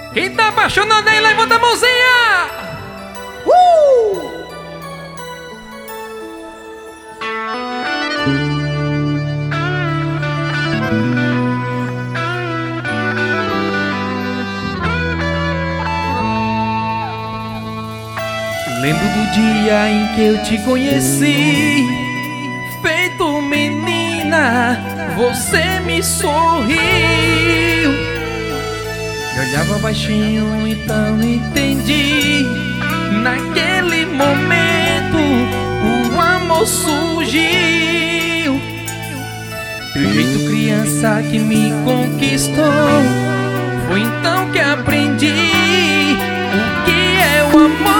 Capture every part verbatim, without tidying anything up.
Quem tá apaixonado aí, levanta a mãozinha! Uh! Lembro do dia em que eu te conheci, feito menina, você me sorriu. Eu olhava baixinho, então entendi. Naquele momento o amor surgiu. Teu jeito criança que me conquistou, foi então que aprendi o que é o amor.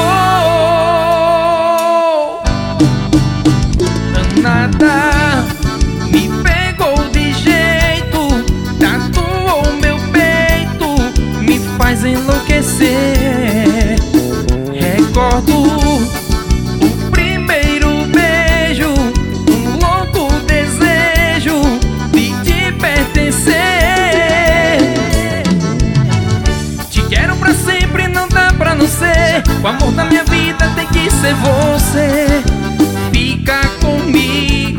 Danada, me pegou de jeito, tatuou meu peito, me faz enlouquecer. Recordo o primeiro beijo, um louco desejo de te pertencer. Te quero pra sempre, não dá pra não ser. O amor da minha vida tem que ser você. Fica comigo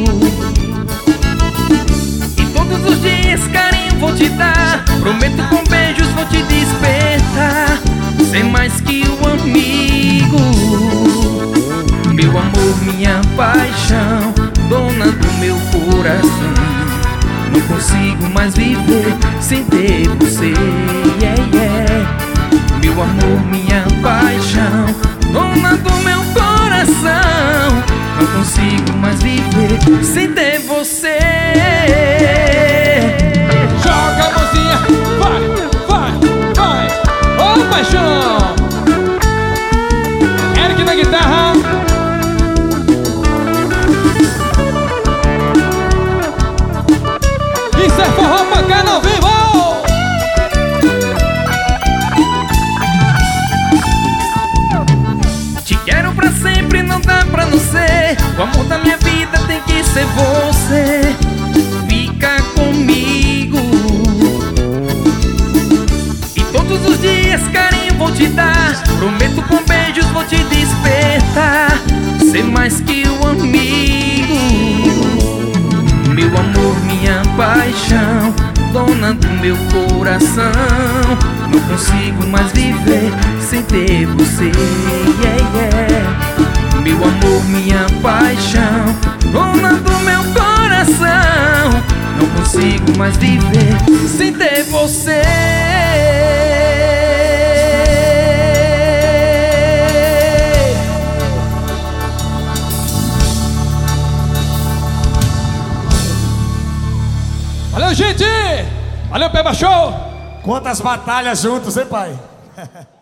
e todos os dias carinho vou te dar. Prometo com beijos vou te despertar, ser mais que um amigo. Meu amor, minha paixão, dona do meu coração. Não consigo mais viver sem ter você, yeah, yeah. Meu amor, minha paixão, dona do meu coração. Não consigo mais viver sem ter você. Joga a mãozinha, vai, vai, vai. Ô, paixão! Eric na guitarra. Isso é forró pra cá ao vivo. Te quero pra sempre, não dá pra não ser. O amor da minha vida tem que ser você. Fica comigo e todos os dias carinho vou te dar. Prometo com beijos vou te despertar, ser mais que um amigo. Meu amor, minha paixão, dona do meu coração. Não consigo mais viver sem ter você, yeah, yeah. Meu amor, minha paixão, dona do meu coração. Não consigo mais viver sem ter você. Valeu, gente! Valeu, Peba Show! Quantas batalhas juntos, hein, pai?